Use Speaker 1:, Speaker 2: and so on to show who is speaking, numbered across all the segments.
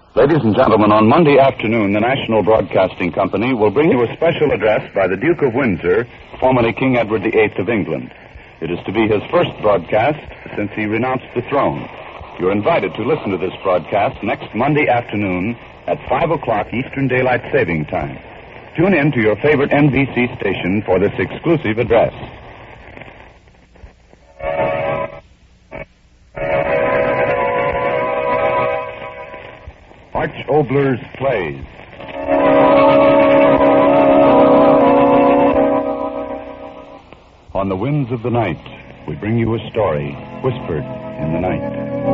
Speaker 1: Ladies and gentlemen, on Monday afternoon, the National Broadcasting Company will bring you a special address by the Duke of Windsor, formerly King Edward VIII of England. It is to be his first broadcast since he renounced the throne. You're invited to listen to this broadcast next Monday afternoon at 5 o'clock Eastern Daylight Saving Time. Tune in to your favorite NBC station for this exclusive address. Arch Oboler's Plays. On the winds of the night, we bring you a story whispered in the night.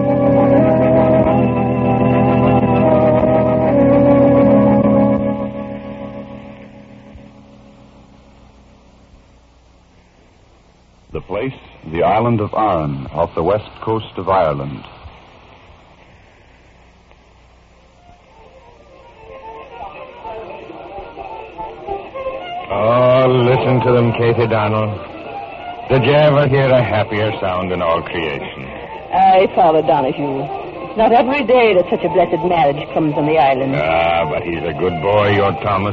Speaker 1: The place, the island of Arran, off the west coast of Ireland.
Speaker 2: Oh, listen to them, Katie Donald. Did you ever hear a happier sound in all creation?
Speaker 3: Aye, Father Donahue. It's not every day that such a blessed marriage comes on the island.
Speaker 2: Ah, but he's a good boy, your Thomas.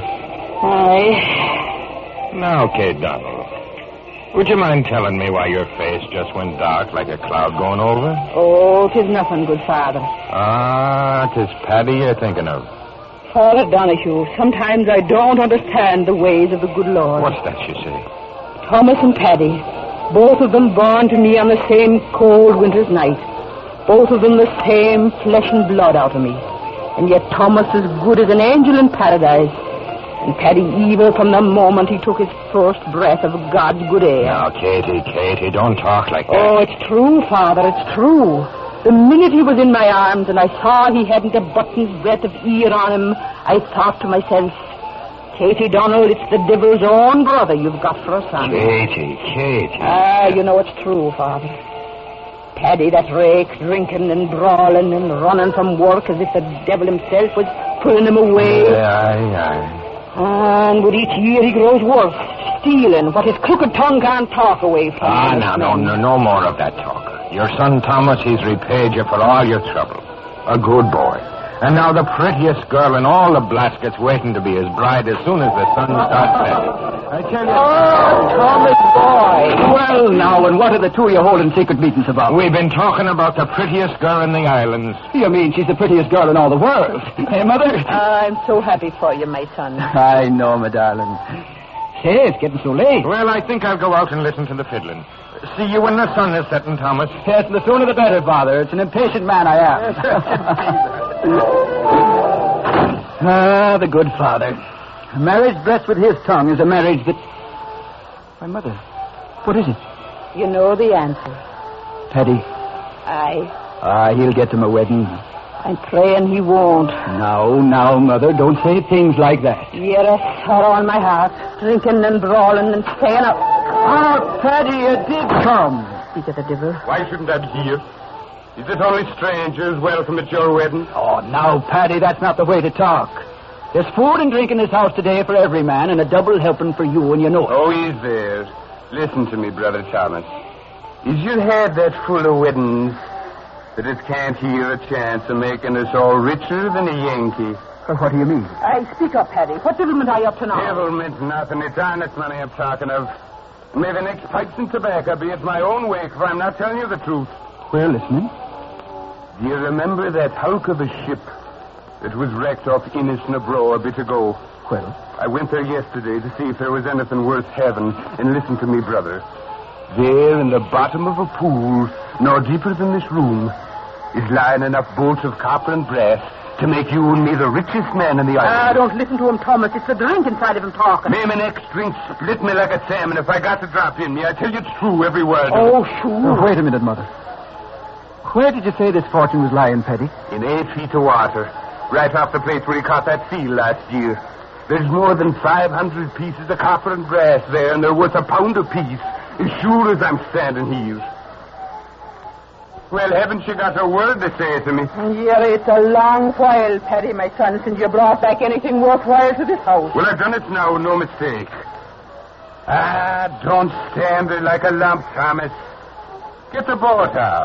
Speaker 3: Aye.
Speaker 2: Now, Kate Donald, would you mind telling me why your face just went dark like a cloud going over?
Speaker 3: Oh, 'tis nothing, good Father.
Speaker 2: Ah, 'tis Paddy you're thinking of.
Speaker 3: Father Donahue, sometimes I don't understand the ways of the good Lord.
Speaker 2: What's that you say?
Speaker 3: Thomas and Paddy, both of them born to me on the same cold winter's night. Both of them the same flesh and blood out of me. And yet Thomas as good as an angel in paradise. And Paddy evil from the moment he took his first breath of God's good air.
Speaker 2: Now, Katie, don't talk like that.
Speaker 3: Oh, it's true, Father, it's true. The minute he was in my arms and I saw he hadn't a button's breadth of ear on him, I thought to myself, Katie Donald, it's the devil's own brother you've got for a son.
Speaker 2: Katie.
Speaker 3: Ah, you know it's true, Father. Paddy, that rake, drinking and brawling and running from work as if the devil himself was pulling him away.
Speaker 2: Aye.
Speaker 3: And with each year he grows worse, stealing what his crooked tongue can't talk away from.
Speaker 2: No more of that talk. Your son Thomas, he's repaid you for all your trouble. A good boy. And now the prettiest girl in all the Blaskets waiting to be his bride as soon as the sun starts setting. I tell you...
Speaker 3: Oh, Thomas, boy.
Speaker 4: Well, now, and what are the two of you holding secret meetings about?
Speaker 2: We've been talking about the prettiest girl in the islands.
Speaker 4: You mean she's the prettiest girl in all the world? Hey, Mother?
Speaker 3: I'm so happy for you, my son.
Speaker 4: I know, my darling. Say, it's getting so late.
Speaker 2: Well, I think I'll go out and listen to the fiddling. See you when the sun is setting, Thomas.
Speaker 4: Yes, the sooner the better, Father. It's an impatient man I am. Ah, the good Father. A marriage blessed with his tongue is a marriage that... My Mother, what is it?
Speaker 3: You know the answer.
Speaker 4: Paddy.
Speaker 3: Aye.
Speaker 4: He'll get to my wedding.
Speaker 3: I'm praying he won't.
Speaker 4: Now, Mother, don't say things like that.
Speaker 3: You're a sorrow in my heart, drinking and brawling and staying up.
Speaker 4: Oh, Paddy, you did come.
Speaker 3: Speak of the devil.
Speaker 2: Why shouldn't I be here? Is it only strangers welcome at your wedding?
Speaker 4: Oh, now, Paddy, that's not the way to talk. There's food and drink in this house today for every man and a double helping for you, and you know it.
Speaker 5: Oh, he's there. Listen to me, Brother Thomas. Is your head that full of weddings that it can't hear a chance of making us all richer than a Yankee?
Speaker 4: What do you mean?
Speaker 3: Speak up, Paddy. What devilment are you up to now?
Speaker 5: Devilment, nothing. It's honest money I'm talking of. May the next pipes and tobacco be at my own wake, for I'm not telling you the truth.
Speaker 4: We're listening.
Speaker 5: Do you remember that hulk of a ship that was wrecked off Innisnabro a bit ago?
Speaker 4: Well?
Speaker 5: I went there yesterday to see if there was anything worth having, and listen to me, brother. There in the bottom of a pool, no deeper than this room, is lying enough bolts of copper and brass to make you and me the richest man in the island.
Speaker 3: Don't listen to him, Thomas. It's the drink inside of him talking.
Speaker 5: May my next drink split me like a salmon if I got to drop in me. I tell you it's true, every word.
Speaker 3: Oh, sure.
Speaker 4: Wait a minute, Mother. Where did you say this fortune was lying, Paddy?
Speaker 5: In 8 feet of water, right off the place where he caught that seal last year. There's more than 500 pieces of copper and brass there, and they're worth £1 apiece, as sure as I'm standing here. Well, haven't you got a word to say to me?
Speaker 3: Yeah, it's a long while, Paddy, my son, since you brought back anything worthwhile to this house.
Speaker 5: Well, I've done it now, no mistake. Don't stand there like a lump, Thomas. Get the boat out.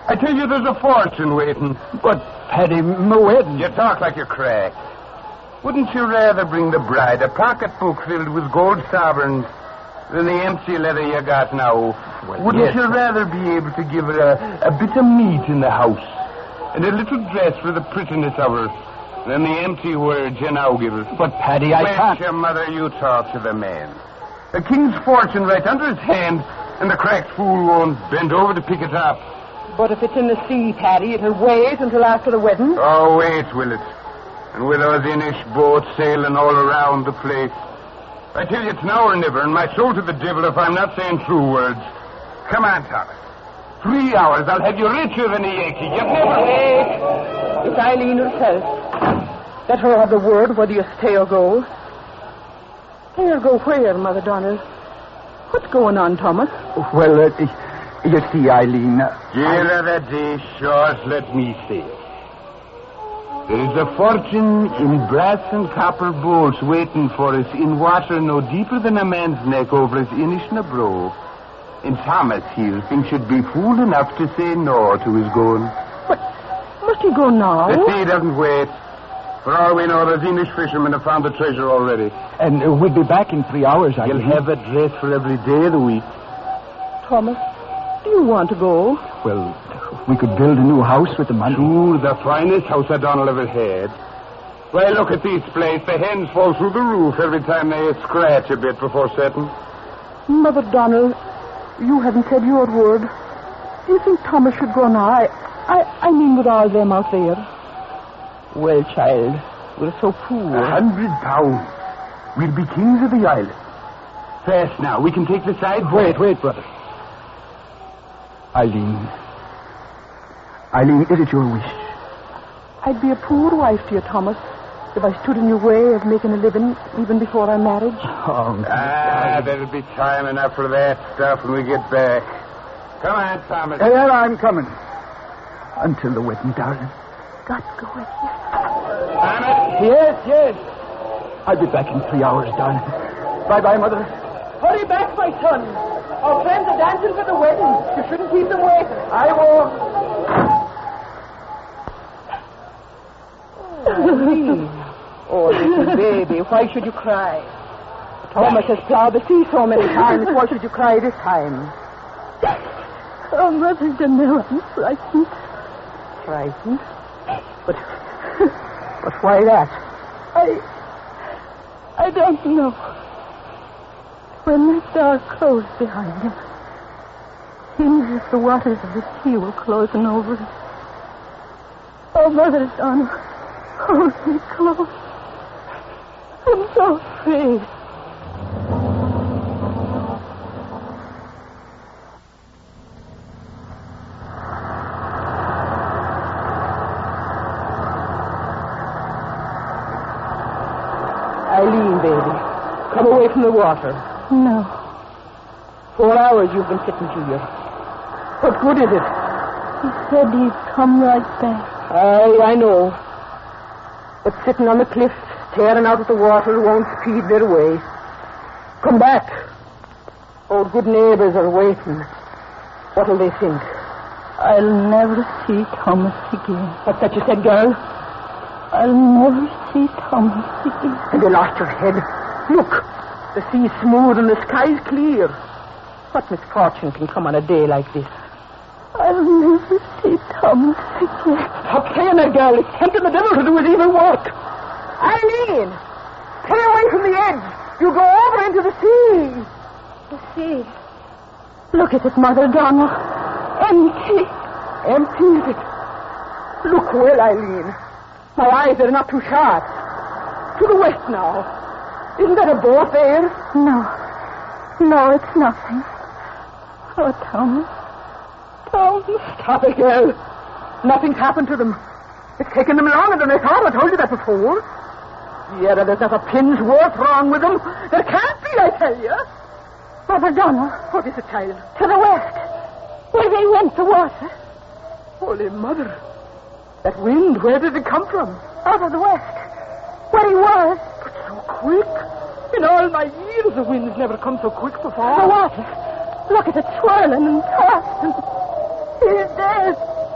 Speaker 5: I tell you, there's a fortune waiting.
Speaker 4: But, Paddy, my wedding.
Speaker 5: You talk like you're cracked. Wouldn't you rather bring the bride a pocketbook filled with gold sovereigns than the empty leather you got now?
Speaker 4: Well,
Speaker 5: Wouldn't
Speaker 4: yes,
Speaker 5: you rather be able to give her a bit of meat in the house and a little dress for the prettiness of her than the empty words you now give her?
Speaker 4: But, Paddy, I
Speaker 5: Let
Speaker 4: can't.
Speaker 5: your mother, you talk to the man. A king's fortune right under his hand, and the cracked fool won't bend over to pick it up.
Speaker 3: But if it's in the sea, Paddy, it'll wait until after the wedding.
Speaker 5: Oh, wait, will it? And with those Inish boats sailing all around the place. I tell you, it's now or never, and my soul to the devil if I'm not saying true words. Come on, Thomas. 3 hours, I'll have you richer than a Yankee. You've never...
Speaker 3: Wait. It's Eileen herself. Let her have the word whether you stay or go. Stay or go where, Mother Donald? What's going on, Thomas?
Speaker 4: Well, you see, Eileen...
Speaker 5: Dear of the day, shores, let me say it. There is a fortune in brass and copper bowls waiting for us in water no deeper than a man's neck over his Inishnabrove. And Thomas here thinks you'd be fool enough to say no to his going.
Speaker 3: But must he go now?
Speaker 5: The sea doesn't wait. For all we know, those Inish fishermen have found the treasure already.
Speaker 4: And we'll be back in 3 hours, Eileen.
Speaker 5: You'll have a dress for every day of the week.
Speaker 3: Thomas, do you want to go?
Speaker 4: Well, we could build a new house with the money.
Speaker 5: Sure, the finest house O'Donnell ever had. Well, look at these plates. The hens fall through the roof every time they scratch a bit before setting.
Speaker 3: Mother Donald, you haven't said your word. Do you think Thomas should go now? I mean with all them out there. Well, child, we're so poor.
Speaker 5: £100. We'll be kings of the island. Fast now. We can take the side.
Speaker 4: Wait, brother. Eileen, is it your wish?
Speaker 3: I'd be a poor wife to you, Thomas, if I stood in your way of making a living even before our marriage.
Speaker 4: Oh,
Speaker 5: there'll be time enough for that stuff when we get back. Come on, Thomas.
Speaker 4: Yeah, I'm coming. Until the wedding, darling.
Speaker 3: Got going.
Speaker 5: Thomas?
Speaker 4: Yes. I'll be back in 3 hours, darling. Bye-bye, Mother.
Speaker 3: Hurry back, my son. Our friends are dancing for the wedding. You shouldn't keep them waiting.
Speaker 4: I won't.
Speaker 3: Oh, little baby, why should you cry? Thomas has plowed the sea so many times. Why should you cry this time?
Speaker 6: Oh, Mother Donald, I'm frightened.
Speaker 3: Frightened? But why that?
Speaker 6: I don't know. When that door closed behind him, seems as if the waters of the sea were closing over us. Oh, Mother Donald, hold me close. I'm so afraid.
Speaker 3: Eileen, baby, come away from the water.
Speaker 6: No.
Speaker 3: 4 hours you've been sitting here. What good is it?
Speaker 6: He said he'd come right back.
Speaker 3: I know. But sitting on the cliff, staring out at the water, won't speed their way. Come back. Old good neighbors are waiting. What'll they think?
Speaker 6: I'll never see Thomas again.
Speaker 3: What's that you said, girl?
Speaker 6: I'll never see Thomas again.
Speaker 3: And you lost your head. Look, the sea's smooth and the sky's clear. What misfortune can come on a day like this?
Speaker 6: I'll never see Thomas again.
Speaker 3: Stop saying that, girl. It's tempting the devil to do his evil work. Eileen, stay away from the edge. You go over into the sea.
Speaker 6: The sea. Look at it, Mother Donald. Empty.
Speaker 3: Empty, is it? Look well, Eileen. My eyes are not too sharp. To the west now. Isn't that a boat there?
Speaker 6: No, it's nothing. Oh, Thomas.
Speaker 3: Stop it, girl. Nothing's happened to them. It's taken them longer than they thought. I told you that before. Yeah, there's not a pin's worth wrong with them. There can't be, I tell you.
Speaker 6: Mother Donald.
Speaker 3: What is it, child?
Speaker 6: To the west. Where they went to water.
Speaker 3: Holy Mother. That wind, where did it come from?
Speaker 6: Out of the west. Where he was.
Speaker 3: But so quick. In all my years, the wind's never come so quick before.
Speaker 6: The water. Look at it swirling and tossing. He's dead.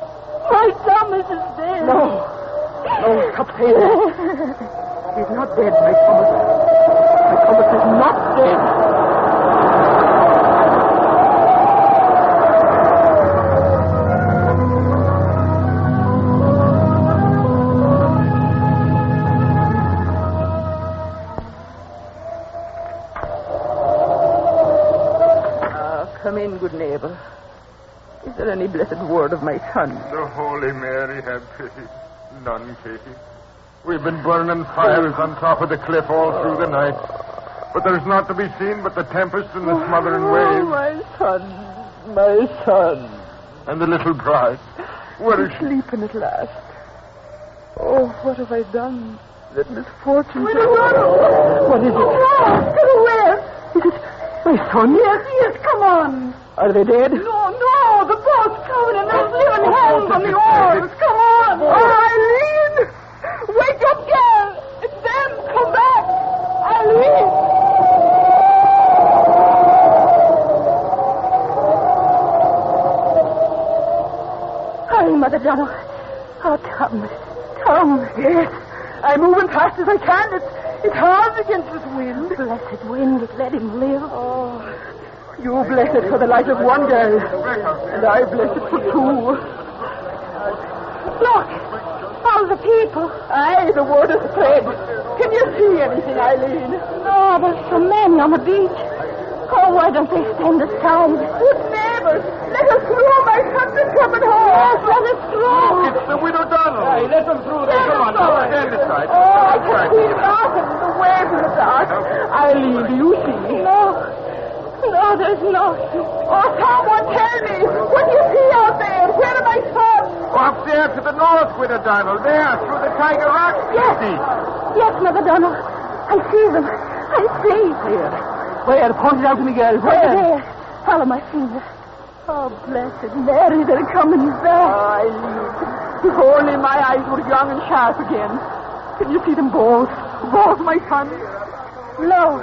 Speaker 6: My Thomas is dead.
Speaker 3: No, stop saying that. He's not dead, my Thomas. My Thomas is not dead. Come in, good neighbor. Is there any blessed word of my son?
Speaker 2: The Holy Mary have pity. None, Katie. We've been burning fires on top of the cliff all through the night. But there's naught to be seen but the tempest and the smothering waves.
Speaker 3: My son.
Speaker 2: And the little bride. Where is she?
Speaker 3: Sleeping at last. Oh, what have I done? That misfortune.
Speaker 6: What is it? Where?
Speaker 3: Is it my son?
Speaker 6: Yes, come on.
Speaker 3: Are they dead?
Speaker 6: No, the boat's coming and there's living hands on the oars. Come on. Eileen! Wake up, girl. It's them. Come back. Eileen! Hi, Mother Donald. Oh, Tom.
Speaker 3: Yes. I'm moving fast as I can. It's hard against this wind.
Speaker 6: Blessed wind, let him live.
Speaker 3: Oh, you bless it for the life of one girl, and I bless it for two.
Speaker 6: Look, all the people.
Speaker 3: Aye, the word is spread. Can you see anything, Eileen?
Speaker 6: No, there's so many on the beach. Oh, why don't they stand aside?
Speaker 3: Good neighbors, let us through. My son's coming home.
Speaker 6: Yes, let us through.
Speaker 2: It's the Widow Donald.
Speaker 4: Aye, let them through there. Come on,
Speaker 3: Yes,
Speaker 2: Stand aside.
Speaker 3: Oh, I can see the mountain, the waves in the dark. Eileen, do you see?
Speaker 6: No, there's nothing.
Speaker 3: Oh, someone tell me. What do you see out there? Where am I from?
Speaker 2: Up there to the north, Widow Donald. There, through the Tiger Rock.
Speaker 6: Yes. Yes, Mother Donald. I see them. I see.
Speaker 3: Where? Point it out to me, girl.
Speaker 6: Over there. Follow my finger. Oh, blessed Mary, they're coming back.
Speaker 3: Eileen, if only my eyes were young and sharp again. Can you see them both? Both, my son?
Speaker 6: No,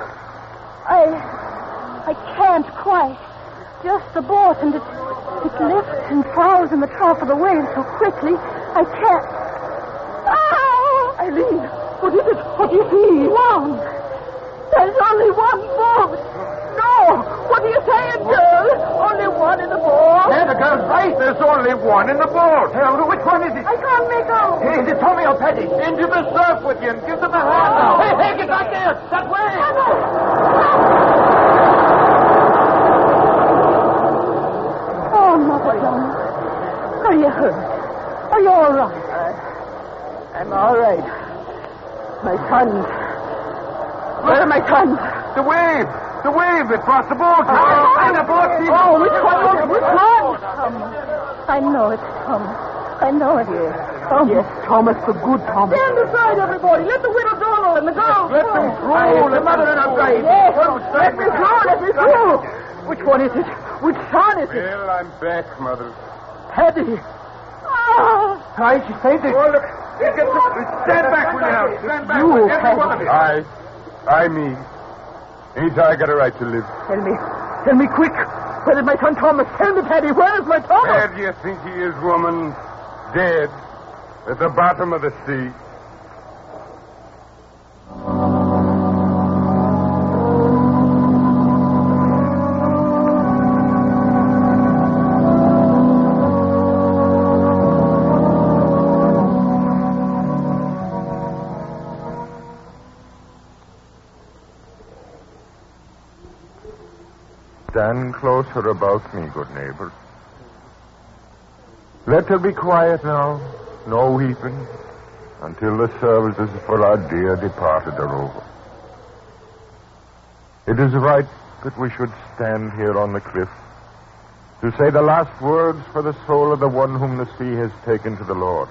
Speaker 6: I can't quite. Just the boat, and it lifts and falls in the trough of the waves so quickly, I can't. Ah!
Speaker 3: Eileen, what is it? What do you see?
Speaker 6: One. There's only one boat.
Speaker 3: No! What are you saying, girl? Only one in the boat?
Speaker 2: Yeah, the girl's right. There's only one in the boat.
Speaker 3: Which one is it?
Speaker 6: I can't make out.
Speaker 3: Is it Tommy or Paddy?
Speaker 2: Into the surf with you and give them a hand now.
Speaker 3: Hey, get back there! That way!
Speaker 6: Oh, Mother Donald. Are you hurt? Are you all right?
Speaker 3: I'm all right. My sons. Where are my sons?
Speaker 2: The wave. It brought the boat.
Speaker 3: And the boat. Oh, which one? Which one?
Speaker 6: I know it's Thomas. I know it is.
Speaker 3: Yes, Thomas, the good Thomas.
Speaker 6: Stand aside, everybody. Let the Widow Donald and the girls
Speaker 2: Let them through. The mother and her bride.
Speaker 3: Yes, let me through. Which one is it? Which son is it?
Speaker 2: Well, I'm back, Mother.
Speaker 3: Paddy.
Speaker 6: Oh,
Speaker 3: Hi, she fainted.
Speaker 2: Oh, look. Stand back, will you now? Stand back.
Speaker 3: You,
Speaker 2: Every one of you. I mean. Ain't I got a right to live?
Speaker 3: Tell me quick. Where is my son Thomas? Tell me, Paddy, where is my Thomas?
Speaker 2: Where do you think he is, woman? Dead. At the bottom of the sea. Stand closer about me, good neighbor. Let her be quiet now. No weeping until the services for our dear departed are over. It is right that we should stand here on the cliff to say the last words for the soul of the one whom the sea has taken to the Lord.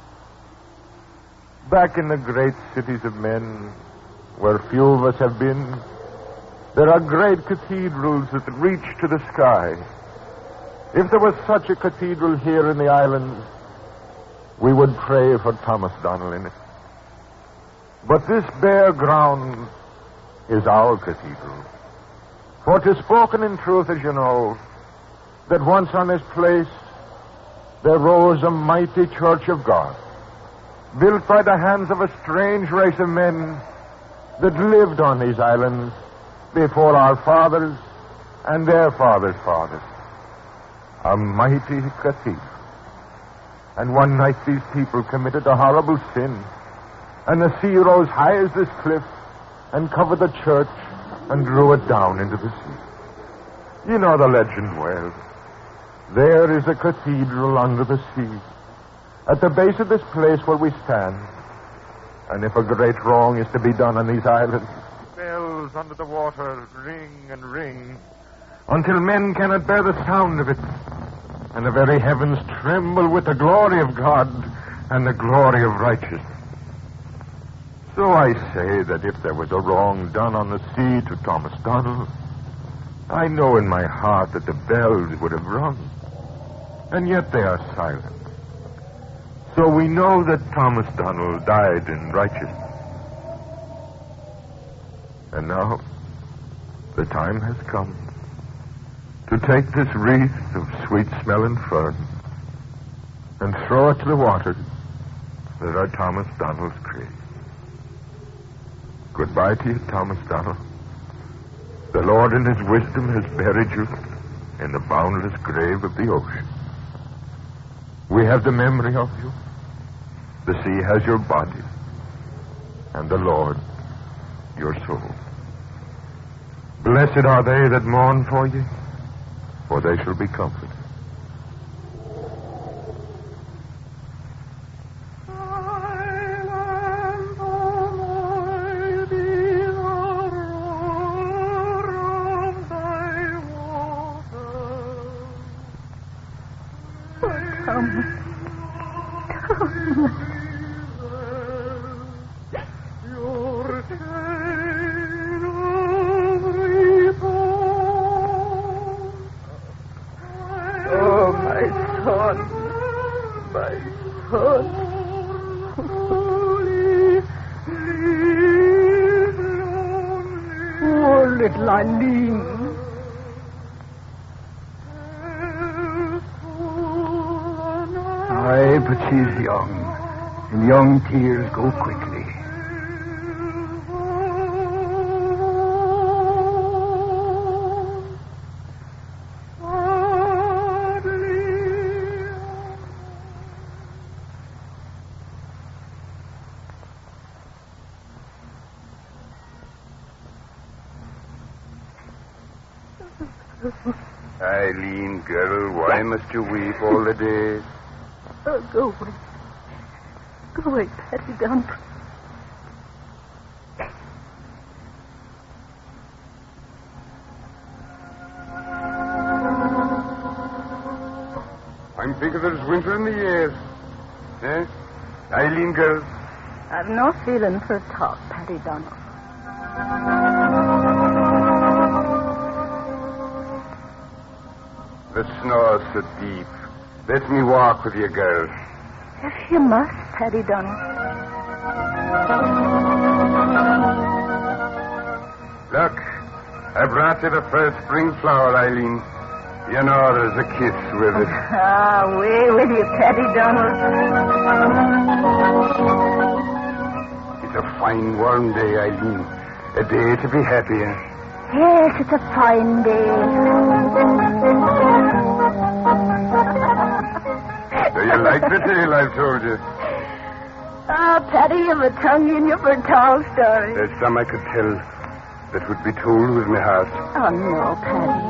Speaker 2: Back in the great cities of men, where few of us have been, there are great cathedrals that reach to the sky. If there was such a cathedral here in the island, we would pray for Thomas Donald in it. But this bare ground is our cathedral. For 'tis spoken in truth, as you know, that once on this place
Speaker 7: there rose a mighty church of God, built by the hands of a strange race of men that lived on these islands before our fathers and their fathers' fathers. A mighty cathedral. And one night these people committed a horrible sin, and the sea rose high as this cliff and covered the church and drew it down into the sea. You know the legend well. There is a cathedral under the sea, at the base of this place where we stand. And if a great wrong is to be done on these islands, bells under the water ring and ring until men cannot bear the sound of it, and the very heavens tremble with the glory of God and the glory of righteousness. So I say that if there was a wrong done on the sea to Thomas Donald, I know in my heart that the bells would have rung, and yet they are silent. So we know that Thomas Donald died in righteousness. And now the time has come to take this wreath of sweet-smelling fern and throw it to the waters that are Thomas Donald's grave. Goodbye to you, Thomas Donald. The Lord in his wisdom has buried you in the boundless grave of the ocean. We have the memory of you. The sea has your body, and the Lord your soul. Blessed are they that mourn for you, for they shall be comforted.
Speaker 3: Little Eileen.
Speaker 4: Aye, but she's young, and young tears go quickly.
Speaker 5: Eileen, girl, why must you weep all the day?
Speaker 6: Oh, go away. Go away, Patty Dunn.
Speaker 5: I'm thinking there's winter in the air. Eh? Eileen, girl.
Speaker 6: I've no feeling for a talk, Patty Donald.
Speaker 5: The snow's so deep. Let me walk with you, girl.
Speaker 6: Yes, you must, Patty Donald.
Speaker 5: Look, I brought you the first spring flower, Eileen. You know there's a kiss with it.
Speaker 6: Ah, way with you, Patty Donald.
Speaker 5: It's a fine, warm day, Eileen. A day to be happy in.
Speaker 6: Yes, it's a fine day.
Speaker 5: Do you like the tale I've told you?
Speaker 6: Ah, Patty, you've a tongue in you for tall stories.
Speaker 5: There's some I could tell that would be told with my heart.
Speaker 6: Oh, no, Patty.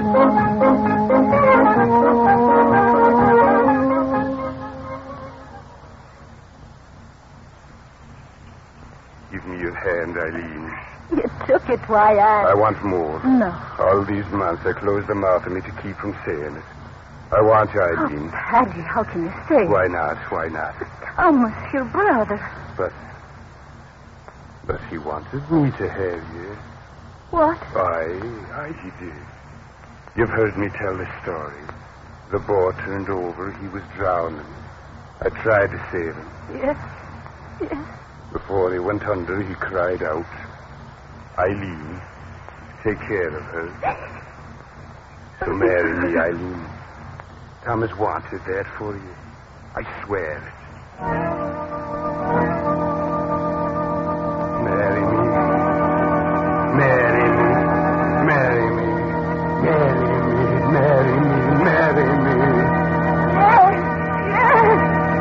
Speaker 5: Give me your hand, Eileen.
Speaker 6: You took it, why
Speaker 5: I want more.
Speaker 6: No.
Speaker 5: All these months I closed them out of me to keep from saying it. I want you, Eileen.
Speaker 6: Oh, Patty, how can you say?
Speaker 5: Why not? Why not?
Speaker 6: Thomas, your brother.
Speaker 5: But he wanted me to have you.
Speaker 6: What?
Speaker 5: Aye, he did. You've heard me tell the story. The boat turned over. He was drowning. I tried to save him.
Speaker 6: Yes.
Speaker 5: Before he went under, he cried out, Eileen, take care of her. So marry me, Eileen. Thomas wanted that for you. I swear it. Marry me. Marry me. Marry me. Marry me. Marry me. Marry me.
Speaker 6: Yes, yes.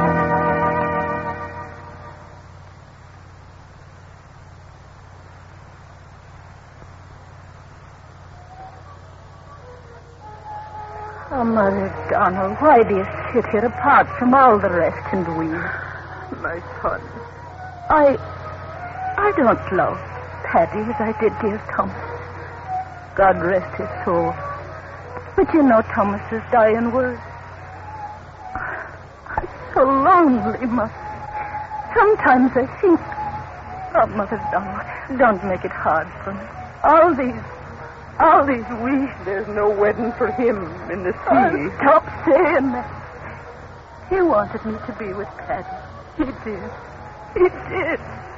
Speaker 6: Oh, Mother Donald, why do you sit here apart from all the rest and weep? My son, I don't love Paddy as I did dear Thomas. God rest his soul. But you know Thomas's dying words. I'm so lonely, Mother. Sometimes I think... Oh, Mother Donald, don't make it hard for me. All these weeks...
Speaker 3: There's no wedding for him in the sea.
Speaker 6: Oh, stop saying that. He wanted me to be with Paddy. He did. He did.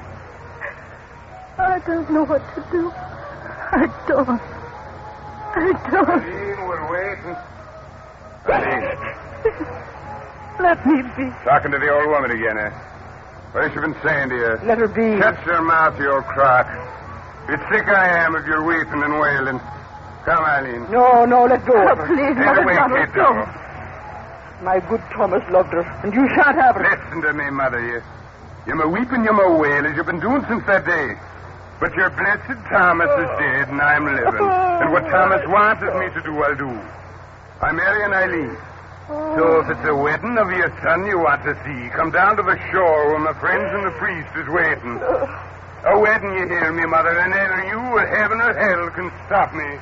Speaker 6: I don't know what to do. I don't.
Speaker 5: Eileen, we're waiting. Eileen.
Speaker 6: Let me be.
Speaker 5: Talking to the old woman again, eh? What's she been saying to you?
Speaker 3: Let her be.
Speaker 5: Shut your mouth, you old crock. You're sick I am of your weeping and wailing. Come, Eileen.
Speaker 3: No, let go of her.
Speaker 6: Please,
Speaker 5: Get
Speaker 6: Mother
Speaker 5: away,
Speaker 6: Donald,
Speaker 5: kid,
Speaker 6: don't.
Speaker 5: dog.
Speaker 3: My good Thomas loved her, and you shan't have her.
Speaker 5: Listen to me, Mother. You're my weeping, you're my wail, as you've been doing since that day. But your blessed Thomas is dead, and I'm living. And what Thomas wanted me to do, I'll do. I'm marrying Eileen. So if it's a wedding of your son you want to see, come down to the shore where my friends and the priest is waiting. A wedding, you hear me, Mother, and neither you or heaven or hell can stop me.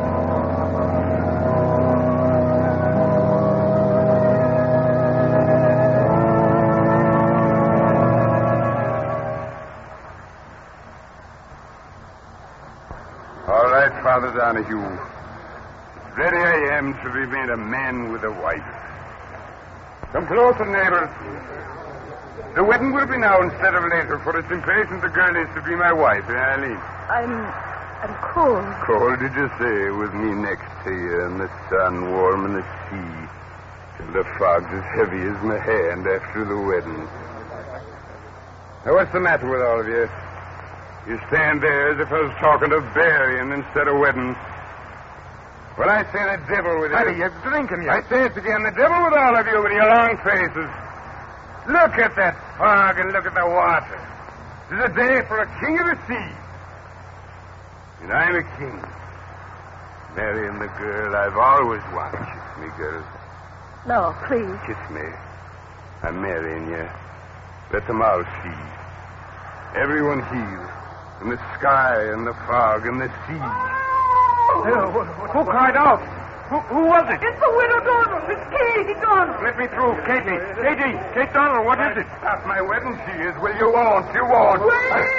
Speaker 5: All right, Father Donahue. Ready I am to be made a man with a wife. Come closer, neighbors. The wedding will be now instead of later, for it's impatient the girl is to be my wife, Eileen.
Speaker 6: I'm cold.
Speaker 5: Cold, did you say, with me next to you, and the sun warm in the sea, till the fog's as heavy as my hand after the wedding. Now, what's the matter with all of you? You stand there as if I was talking of burying instead of wedding. Well, I say the devil with you.
Speaker 2: Paddy, you're drinking, you.
Speaker 5: I say it again, the devil with all of you with your long faces. Look at that fog and look at the water. This is a day for a king of the sea. And I'm a king. Marrying the girl I've always wanted. Kiss me, girl.
Speaker 6: No, please.
Speaker 5: Kiss me. I'm marrying you. Let them all see. Everyone hear. In the sky and the fog and the sea.
Speaker 2: Who cried out? Who was it?
Speaker 6: It's the widow Donald. It's Katie Donald.
Speaker 2: Let me through, Katie. Kate Donald, what is it?
Speaker 5: Stop my wedding, she is. Well, you won't. You won't.
Speaker 6: Wait!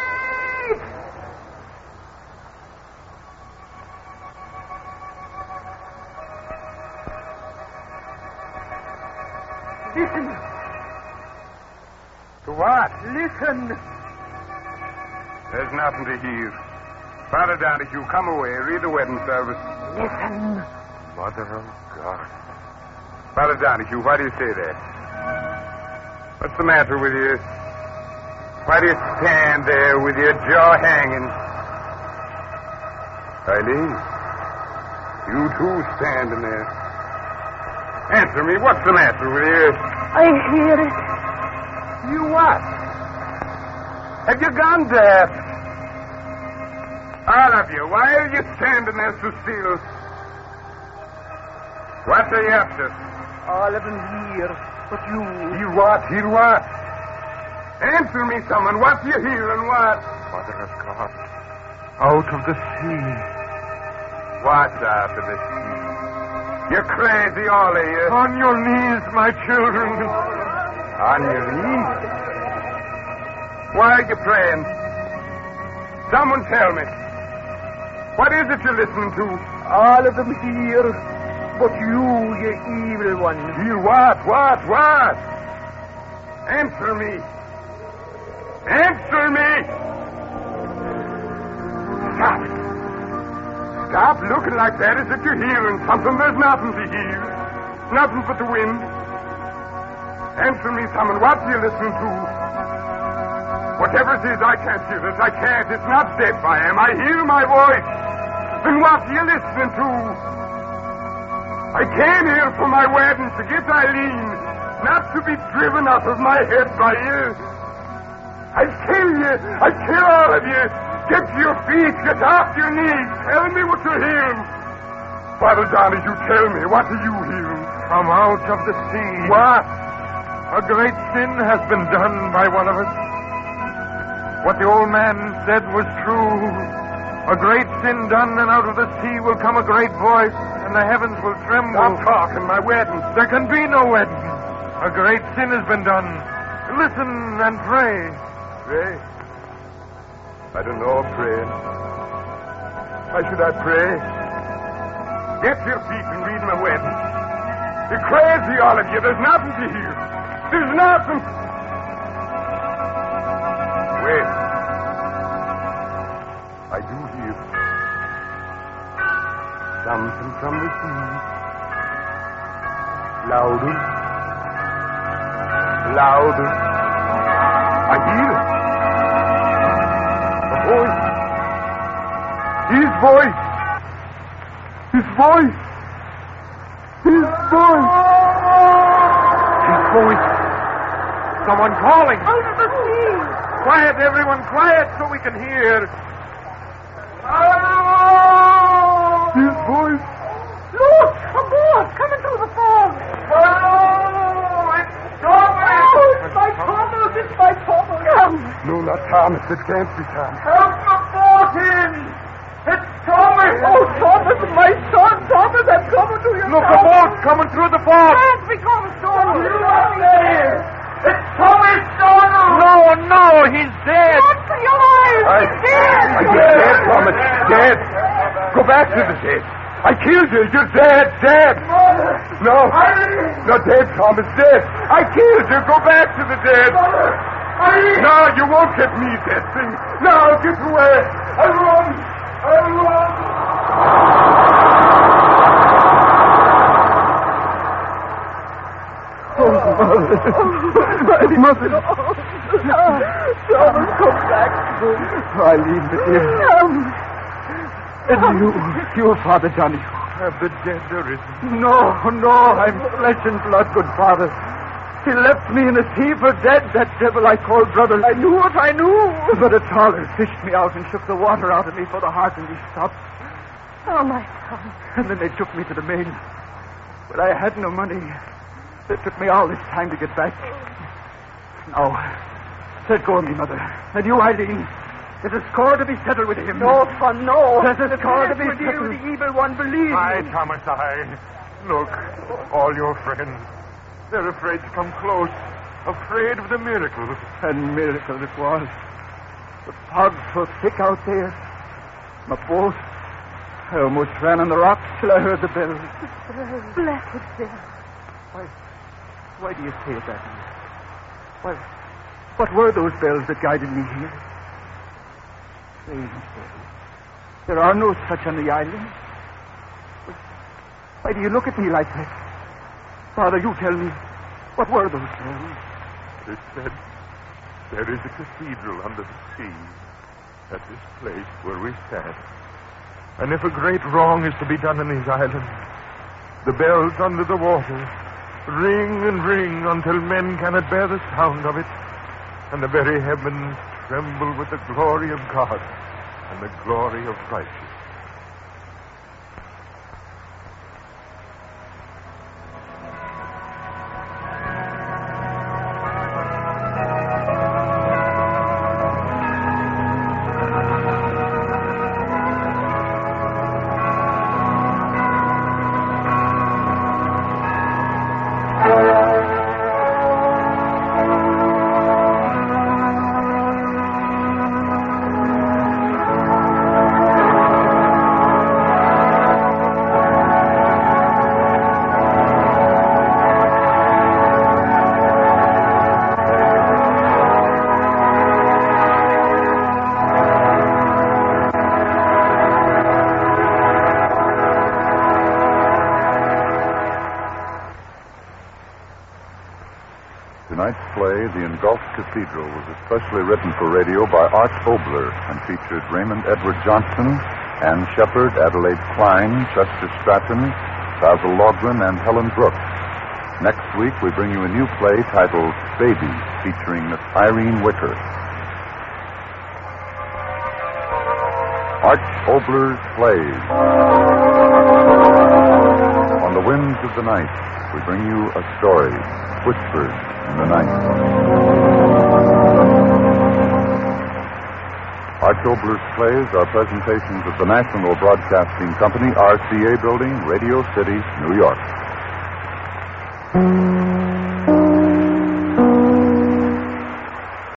Speaker 3: Listen.
Speaker 5: To what?
Speaker 3: Listen.
Speaker 5: There's nothing to hear. Father Donahue, come away. Read the wedding service.
Speaker 3: Listen.
Speaker 5: Mother of God. Father Donahue, why do you say that? What's the matter with you? Why do you stand there with your jaw hanging? Eileen, you too standing there. Answer me, what's the matter with you?
Speaker 6: I hear it.
Speaker 5: You what? Have you gone deaf? All of you, why are you standing there so still? What are you after?
Speaker 3: All of them here, but you.
Speaker 5: Hear what? Hear what? Answer me, someone. What do you hear and what?
Speaker 7: Mother of God, out of the sea.
Speaker 5: What's out of the sea? You're crazy, all of you.
Speaker 7: On your knees, my children.
Speaker 5: On your knees? Why are you praying? Someone tell me. What is it you're listening to?
Speaker 3: All of them here, but you evil one.
Speaker 5: Hear what? What? Answer me. Answer me! Stop looking like that as if you're hearing something. There's nothing to hear. nothing but the wind. Answer me, Simon. What are you listening to? Whatever it is, I can't hear it. I can't. It's not deaf I am. I hear my voice. Then what are you listening to? I came here for my wedding to get Eileen, not to be driven out of my head by you. I kill you. I kill all of you. Get to your feet. Get off your knees. Tell me what you're hearing. Father Johnny, you tell me. What are you hearing?
Speaker 7: Come out of the sea.
Speaker 5: What?
Speaker 7: A great sin has been done by one of us. What the old man said was true. A great sin done, and out of the sea will come a great voice, and the heavens will tremble.
Speaker 5: Stop talking. My wedding.
Speaker 7: There can be no wedding. A great sin has been done. Listen and pray.
Speaker 5: Pray? I don't know, praying. Why should I pray? Get to your feet and read my wedding. You're crazy, all of you. There's nothing to hear. There's nothing. Wait. I do hear something from the sea. Louder. Louder. I hear it. A voice. His voice. His voice. His voice. His voice.
Speaker 7: Someone calling.
Speaker 6: Out of the sea.
Speaker 7: Quiet, everyone, quiet, so we can hear.
Speaker 5: His voice.
Speaker 6: Look, a boat coming through the fog. It's my Thomas. It's my Thomas. Come.
Speaker 5: No, not Thomas. It can't be Thomas.
Speaker 7: Help the boat in! It's Thomas!
Speaker 6: Oh, Thomas, my son. Thomas, I'm coming to you.
Speaker 7: Look, a boat coming through the fog!
Speaker 6: Can't become Thomas.
Speaker 7: You up there! It's Thomas Donald! No, he's dead!
Speaker 6: Not for your life. He's dead.
Speaker 5: I said dead, Thomas. Dead. Go back to the dead. I killed you. You're dead. Dead. No. No, dead, Thomas. Dead. I killed you. Go back to the dead. No, you won't get me, dead thing. No, get away. I'll run. I'll run.
Speaker 4: My mother.
Speaker 6: Thomas, come back.
Speaker 4: Eileen, dear. And you, Father Johnny.
Speaker 7: Have the dead arisen?
Speaker 4: No, I'm flesh and blood, good Father. He left me in the sea for dead, that devil I called brother. I knew what I knew. But a trawler fished me out and shook the water out of me for the heart, and he stopped.
Speaker 6: Oh, my son.
Speaker 4: And then they took me to the main. But I had no money. It took me all this time to get back. Now, let go of me, Mother. And you, Eileen, there's a score to be settled with him.
Speaker 6: No, son, no.
Speaker 4: There's a score to be settled.
Speaker 6: The evil one, believe
Speaker 7: Aye,
Speaker 6: me.
Speaker 7: Thomas, aye. Look, all your friends, they're afraid to come close, afraid of the miracle.
Speaker 4: And miracle it was. The fog so thick out there. My boat. I almost ran on the rocks till I heard the bells.
Speaker 6: Blessed death.
Speaker 4: Why do you say it that way? What were those bells that guided me here? Strange bells. There are no such on the island. Why do you look at me like that? Father, you tell me, what were those bells?
Speaker 7: It said there is a cathedral under the sea at this place where we stand. And if a great wrong is to be done in these islands, the bells under the water ring and ring until men cannot bear the sound of it, and the very heavens tremble with the glory of God and the glory of righteousness.
Speaker 8: Gulf Cathedral was especially written for radio by Art Obler and featured Raymond Edward Johnson, Ann Shepard, Adelaide Klein, Chester Stratton, Basil Logren, and Helen Brooks. Next week, we bring you a new play titled Baby, featuring Miss Irene Wicker. Art Obler's Plays. On the winds of the night, we bring you a story whispered in the night. Art Obler's Plays are presentations of the National Broadcasting Company, RCA Building, Radio City, New York.